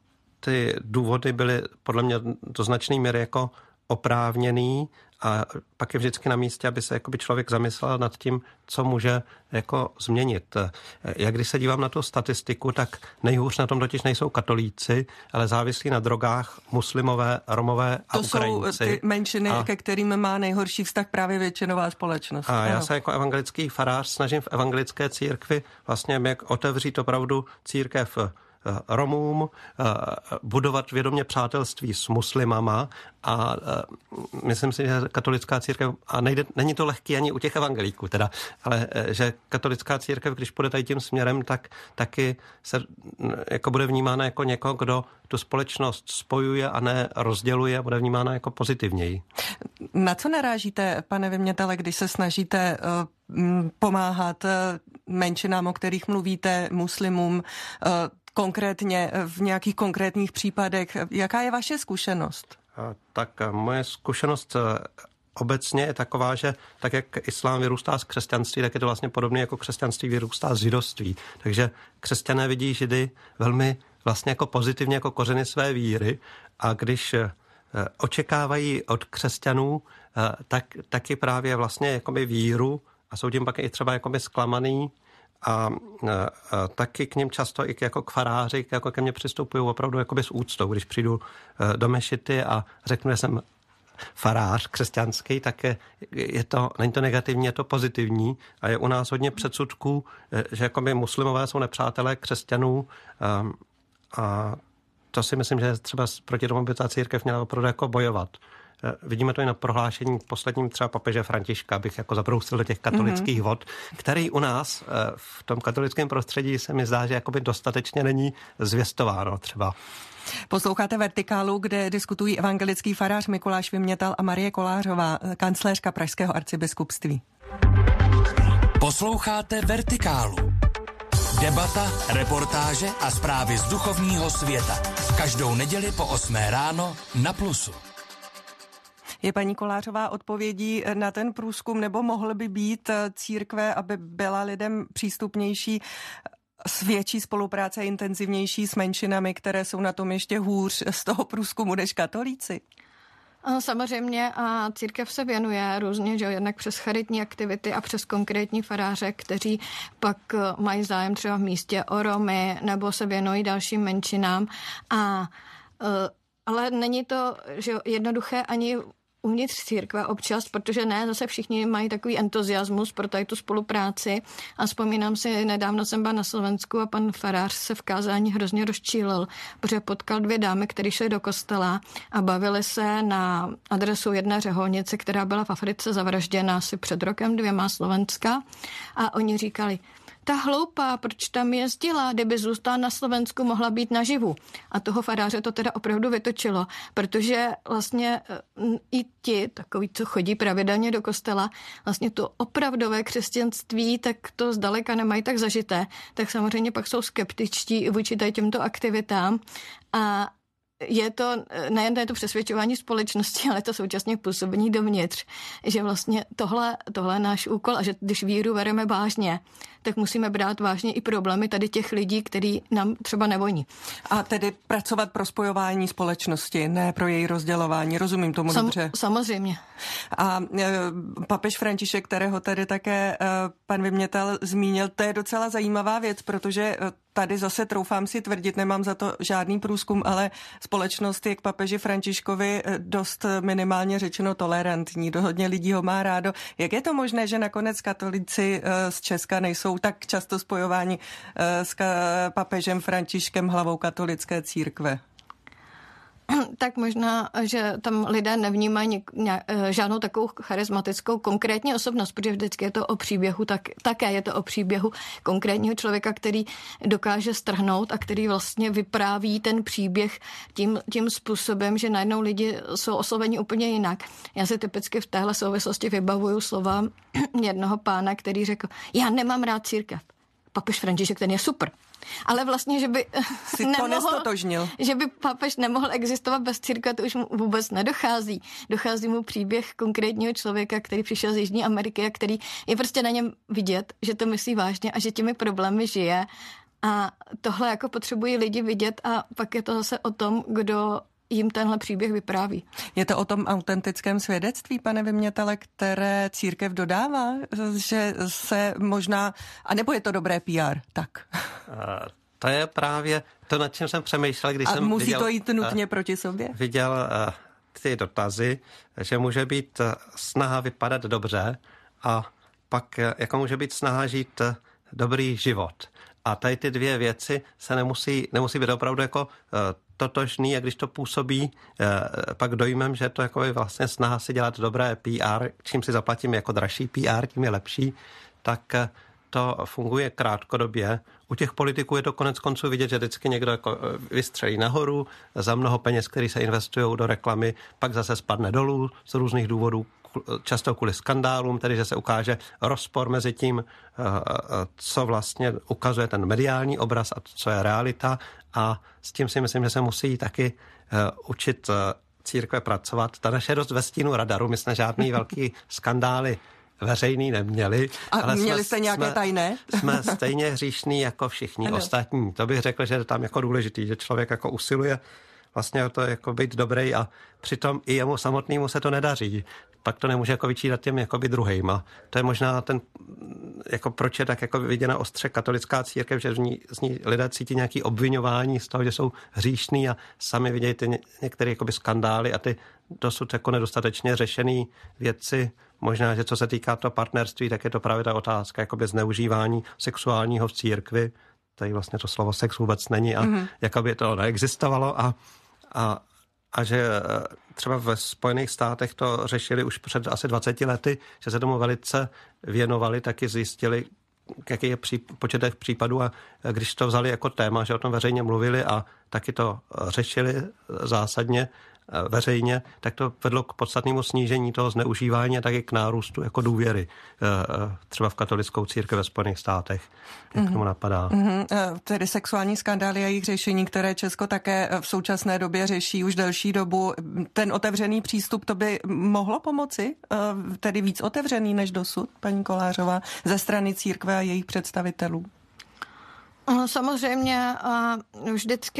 ty důvody byly podle mě do značné míry jako oprávněný a pak je vždycky na místě, aby se jakoby člověk zamyslel nad tím, co může jako změnit. Já když se dívám na tu statistiku, tak nejhůř na tom totiž nejsou katolíci, ale závislí na drogách muslimové, Romové a to Ukrajinci. To jsou ty menšiny, a, ke kterým má nejhorší vztah právě většinová společnost. A já se jako evangelický farář snažím v evangelické církvi vlastně jak otevřít opravdu církev Romům, budovat vědomě přátelství s muslimama a myslím si, že katolická církev, a nejde, není to lehký ani u těch evangelíků teda, ale že katolická církev, když půjde tady tím směrem, tak taky se jako bude vnímána jako někoho, kdo tu společnost spojuje a ne rozděluje, bude vnímána jako pozitivněji. Na co narážíte, pane Vymětale, když se snažíte uh, pomáhat uh, menšinám, o kterých mluvíte, muslimům, uh, konkrétně v nějakých konkrétních případech? Jaká je vaše zkušenost? Tak moje zkušenost obecně je taková, že tak jak islám vyrůstá z křesťanství, tak je to vlastně podobné jako křesťanství vyrůstá z židovství. Takže křesťané vidí židy velmi vlastně jako pozitivně jako kořeny své víry a když očekávají od křesťanů tak, taky právě vlastně jakoby víru a jsou tím pak i třeba jakoby zklamaný, A, a taky k ním často i jako k faráři, jako ke mně přistupují opravdu jakoby s úctou. Když přijdu do mešity a řeknu, že jsem farář křesťanský, tak je, je to, není to negativní, je to pozitivní a je u nás hodně předsudků, že jakoby muslimové jsou nepřátelé křesťanů a, a to si myslím, že třeba proti tomu by ta církev měla opravdu jako bojovat. Vidíme to i na prohlášení posledním třeba papeže Františka, abych jako zabrousil do těch katolických mm-hmm. vod, který u nás v tom katolickém prostředí se mi zdá, že jakoby dostatečně není zvěstováno třeba. Posloucháte Vertikálu, kde diskutují evangelický farář Mikuláš Vymětal a Marie Kolářová, kancléřka Pražského arcibiskupství. Posloucháte Vertikálu. Debata, reportáže a zprávy z duchovního světa. Každou neděli po osmé ráno na Plusu. Je paní Kolářová odpovědí na ten průzkum, nebo mohl by být církve, aby byla lidem přístupnější, s větší spolupráce intenzivnější s menšinami, které jsou na tom ještě hůř z toho průzkumu než katolíci? Samozřejmě a církev se věnuje různě, že jednak přes charitní aktivity a přes konkrétní faráře, kteří pak mají zájem třeba v místě o Romy nebo se věnují dalším menšinám. A, ale není to že jednoduché ani uvnitř církve občas, protože ne, zase všichni mají takový entuziasmus pro tady tu spolupráci a vzpomínám si, nedávno jsem byla na Slovensku a pan farář se v kázání hrozně rozčílil, protože potkal dvě dámy, které šly do kostela a bavili se na adresu jedné řeholnice, která byla v Africe zavražděna asi před rokem dvěma, Slovenska, a oni říkali: ta hloupá, proč tam jezdila, kdyby zůstala na Slovensku, mohla být naživu. A toho faráře to teda opravdu vytočilo, protože vlastně i ti, takový, co chodí pravidelně do kostela, vlastně to opravdové křesťanství, tak to zdaleka nemají tak zažité, tak samozřejmě pak jsou skeptičtí vůči těmto aktivitám a je to nejen je to přesvědčování společnosti, ale to současně působení dovnitř, že vlastně tohle, tohle je náš úkol a že když víru bereme vážně, tak musíme brát vážně i problémy tady těch lidí, kteří nám třeba nevoní. A tedy pracovat pro spojování společnosti, ne pro její rozdělování. Rozumím tomu Sam, dobře? Samozřejmě. A e, papež František, kterého tady také e, pan Vymětal zmínil, to je docela zajímavá věc, protože e, tady zase troufám si tvrdit, nemám za to žádný průzkum, ale společnost je k papeži Františkovi dost minimálně řečeno tolerantní. Hodně lidí ho má rádo. Jak je to možné, že nakonec katolíci z Česka nejsou tak často spojováni s papežem Františkem, hlavou katolické církve? Tak možná, že tam lidé nevnímají žádnou takovou charismatickou konkrétní osobnost, protože vždycky je to o příběhu, tak, také je to o příběhu konkrétního člověka, který dokáže strhnout a který vlastně vypráví ten příběh tím, tím způsobem, že najednou lidi jsou osloveni úplně jinak. Já si typicky v téhle souvislosti vybavuju slova jednoho pána, který řekl: já nemám rád církev. Papež František, ten je super. Ale vlastně, že by si to nestotožnil. Že by papež nemohl existovat bez církve, to už mu vůbec nedochází. Dochází mu příběh konkrétního člověka, který přišel z Jižní Ameriky a který je prostě na něm vidět, že to myslí vážně a že těmi problémy žije. A tohle jako potřebují lidi vidět a pak je to zase o tom, kdo jim tenhle příběh vypráví. Je to o tom autentickém svědectví, pane Vymětale, které církev dodává, že se možná, anebo je to dobré P R? Tak. Uh, to je právě to, nad čím jsem přemýšlel, když A jsem musí viděl, to jít nutně uh, proti sobě? Viděl uh, ty dotazy, že může být uh, snaha vypadat dobře a pak uh, jako může být snaha žít uh, dobrý život. A tady ty dvě věci se nemusí, nemusí být opravdu jako uh, totožný, a když to působí eh, pak dojmem, že to jako je vlastně snaha si dělat dobré P R, čím si zaplatím jako dražší P R, tím je lepší, tak eh, to funguje krátkodobě. U těch politiků je to konec konců vidět, že vždycky někdo jako vystřelí nahoru za mnoho peněz, které se investují do reklamy, pak zase spadne dolů z různých důvodů, často kvůli skandálům, tedy že se ukáže rozpor mezi tím, co vlastně ukazuje ten mediální obraz a co je realita, a s tím si myslím, že se musí taky učit církve pracovat. Ta naše je dost ve stínu radaru, my jsme žádný velký skandály veřejný neměli. A ale měli jsme, jste nějaké jsme, tajné? Jsme stejně hříšní jako všichni ano. ostatní. To bych řekl, že je tam jako důležitý, že člověk jako usiluje vlastně o to jako být dobrý a přitom i jemu samotnému se to nedaří. Pak to nemůže jako vyčítat těm jakoby druhejma. To je možná ten, jako proč je tak jako viděna ostře katolická církev, že z ní, z ní lidé cítí nějaké obviňování z toho, že jsou hříšní a sami vidějí ty některé jakoby skandály a ty dosud jako nedostatečně řešené věci. Možná, že co se týká toho partnerství, tak je to právě ta otázka jakoby zneužívání sexuálního v církvi. Tady vlastně to slovo sex vůbec není a mm-hmm. jakoby to neexistovalo a, a A že třeba ve Spojených státech to řešili už před asi dvaceti lety, že se tomu velice věnovali, taky zjistili, jaký je pří, počet těch případů, a když to vzali jako téma, že o tom veřejně mluvili a taky to řešili zásadně veřejně, tak to vedlo k podstatnému snížení toho zneužívání a taky k nárůstu jako důvěry třeba v katolickou církev ve Spojených státech. Jak mm-hmm. tomu napadá? Mm-hmm. Tedy sexuální skandály a jejich řešení, které Česko také v současné době řeší už delší dobu. Ten otevřený přístup, to by mohlo pomoci? Tedy víc otevřený než dosud, paní Kolářová, ze strany církve a jejich představitelů? Samozřejmě vždycky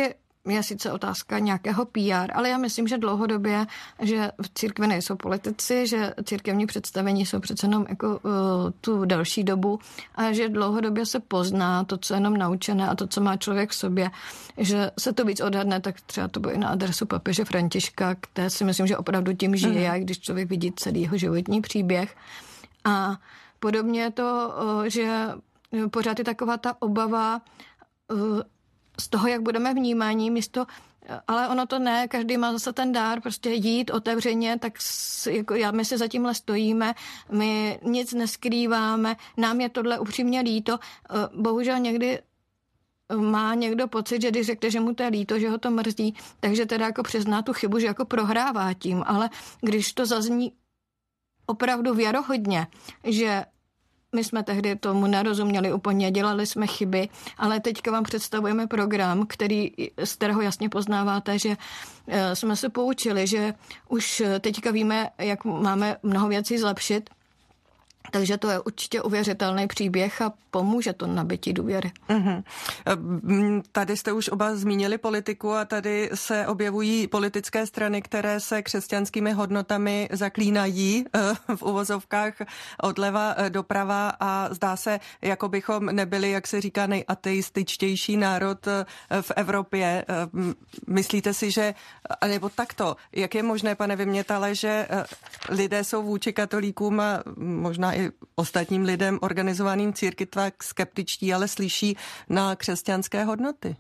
je sice otázka nějakého P R, ale já myslím, že dlouhodobě, že v církvi nejsou politici, že církevní představení jsou přece jenom jako uh, tu další dobu a že dlouhodobě se pozná to, co je jenom naučené a to, co má člověk v sobě, že se to víc odhadne, tak třeba to bylo i na adresu papeže Františka, který si myslím, že opravdu tím žije, mm. když člověk vidí celý jeho životní příběh. A podobně je to, uh, že pořád je taková ta obava uh, z toho, jak budeme vnímáni, místo, ale ono to ne, každý má zase ten dár, prostě jít otevřeně, tak s, jako já, my si za tímhle stojíme, my nic neskrýváme, nám je tohle upřímně líto. Bohužel někdy má někdo pocit, že když řekne, že mu to je líto, že ho to mrzí, takže teda jako přizná tu chybu, že jako prohrává tím, ale když to zazní opravdu věrohodně, že my jsme tehdy tomu nerozuměli úplně, dělali jsme chyby, ale teďka vám představujeme program, který, z kterého jasně poznáváte, že jsme se poučili, že už teďka víme, jak máme mnoho věcí zlepšit, takže to je určitě uvěřitelný příběh a pomůže to nabití důvěry. Mm-hmm. Tady jste už oba zmínili politiku a tady se objevují politické strany, které se křesťanskými hodnotami zaklínají v uvozovkách odleva doprava a zdá se, jako bychom nebyli, jak se říká, nejateističtější národ v Evropě. Myslíte si, že, nebo takto, jak je možné, pane Vymětale, že lidé jsou vůči katolíkům a možná i ostatním lidem organizovaným církvi tak skeptičtí, ale slyší na křesťanské hodnoty?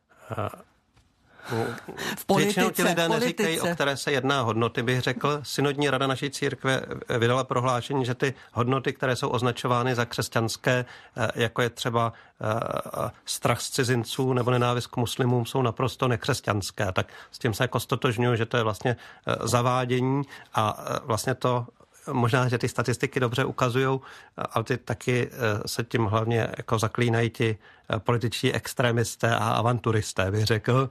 V politice, většinou ti lidé neříkají, o které se jedná hodnoty, bych řekl. Synodní rada naší církve vydala prohlášení, že ty hodnoty, které jsou označovány za křesťanské, jako je třeba strach z cizinců nebo nenávist k muslimům, jsou naprosto nekřesťanské. Tak s tím se jako stotožňuji, že to je vlastně zavádění a vlastně to možná, že ty statistiky dobře ukazujou, ale ty taky se tím hlavně jako zaklínají ti političtí extremisté a avanturisté, bych řekl,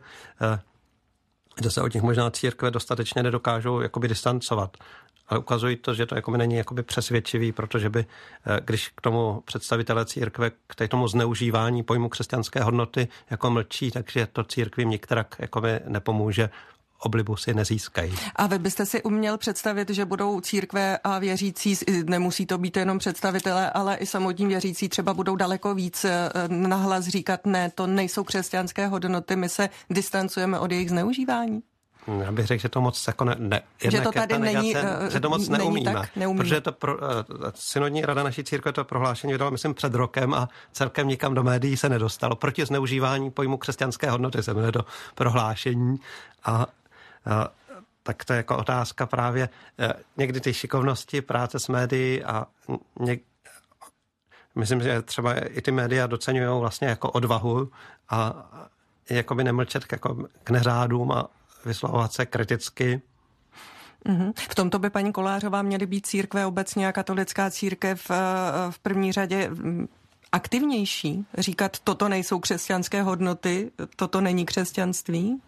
že se od nich možná církve dostatečně nedokážou jakoby distancovat. Ale ukazují to, že to jakoby není jakoby přesvědčivý, protože by, když k tomu představitelé církve, k tomu zneužívání pojmu křesťanské hodnoty jako mlčí, takže to církvím nikterak jakoby nepomůže, oblibu si nezískají. A vy byste si uměl představit, že budou církve a věřící, nemusí to být jenom představitelé, ale i samotní věřící třeba budou daleko víc nahlas říkat, ne, to nejsou křesťanské hodnoty, my se distancujeme od jejich zneužívání? Já bych řekl, že to moc jako ne, ne že to tady není, negace, že to moc neumíme, tak, neumíme. Protože to pro, synodní rada naší církve to prohlášení vydala, myslím, před rokem a celkem nikam do médií se nedostalo. Proti zneužívání pojmu křesťanské hodnoty se jmenuje do prohlášení a Uh, tak to je jako otázka právě uh, někdy ty šikovnosti, práce s médií a něk... myslím, že třeba i ty média doceňují vlastně jako odvahu a jakoby nemlčet jako k neřádům a vyslovovat se kriticky. Mm-hmm. V tomto by, paní Kolářová, měly být církve obecně a katolická církev v, v první řadě aktivnější, říkat, toto nejsou křesťanské hodnoty, toto není křesťanství?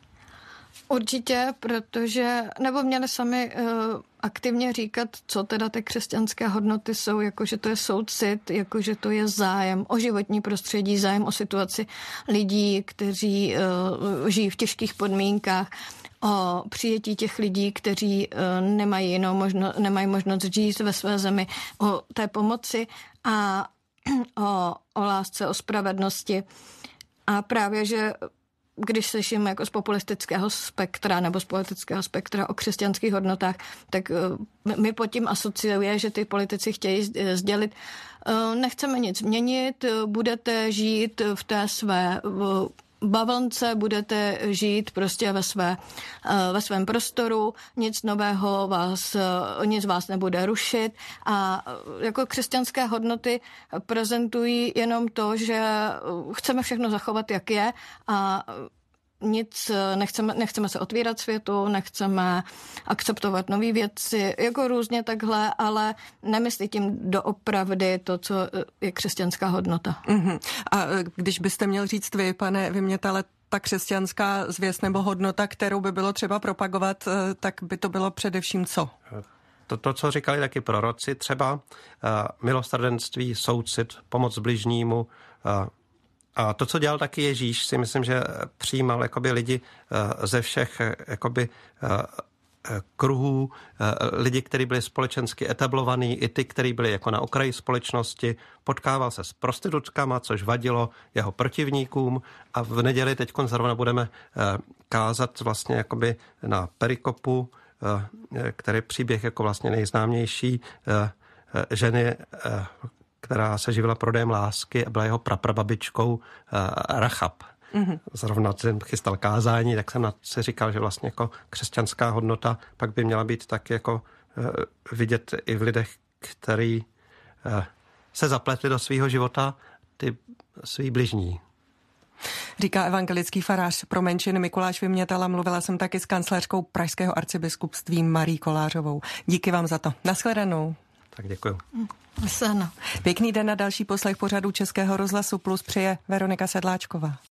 Určitě, protože, nebo měli sami uh, aktivně říkat, co teda ty křesťanské hodnoty jsou, jakože to je soucit, jakože to je zájem o životní prostředí, zájem o situaci lidí, kteří uh, žijí v těžkých podmínkách, o přijetí těch lidí, kteří uh, nemají jinou možno, nemají možnost žít ve své zemi, o té pomoci a o, o lásce, o spravedlnosti. A právě, že když slyším jako z populistického spektra nebo z politického spektra o křesťanských hodnotách, tak mi pod tím asociuje, že ty politici chtějí sdělit, nechceme nic měnit, budete žít v té své bavlnce, budete žít prostě ve, své, ve svém prostoru, nic nového vás, nic vás nebude rušit a jako křesťanské hodnoty prezentují jenom to, že chceme všechno zachovat, jak je a nic, nechceme, nechceme se otvírat světu, nechceme akceptovat nové věci, jako různě takhle, ale nemyslí tím doopravdy to, co je křesťanská hodnota. Uh-huh. A když byste měl říct vy, pane Vymětale, ta křesťanská zvěst nebo hodnota, kterou by bylo třeba propagovat, tak by to bylo především co? To, to co říkali taky proroci, třeba uh, milosrdenství, soucit, pomoc bližnímu, uh, A to, co dělal taky Ježíš, si myslím, že přijímal jakoby lidi ze všech jakoby kruhů, lidi, kteří byli společensky etablovaní, i ty, kteří byli jako na okraji společnosti, potkával se s prostitutkama, což vadilo jeho protivníkům a v neděli teď zrovna budeme kázat vlastně jakoby na perikopu, který příběh jako vlastně nejznámější ženy, která se živila prodejem lásky a byla jeho praprababičkou Rachab. Mm-hmm. Zrovna jsem chystal kázání, tak jsem na si říkal, že vlastně jako křesťanská hodnota pak by měla být tak jako uh, vidět i v lidech, který uh, se zapletli do svého života, ty svý bližní. Říká evangelický farář pro menšiny Mikuláš Vymětala. Mluvila jsem taky s kancléřkou pražského arcibiskupství Marí Kolářovou. Díky vám za to. Nashledanou. Tak děkuju. Pěkný den na další poslech pořadu Českého rozhlasu Plus přeje Veronika Sedláčková.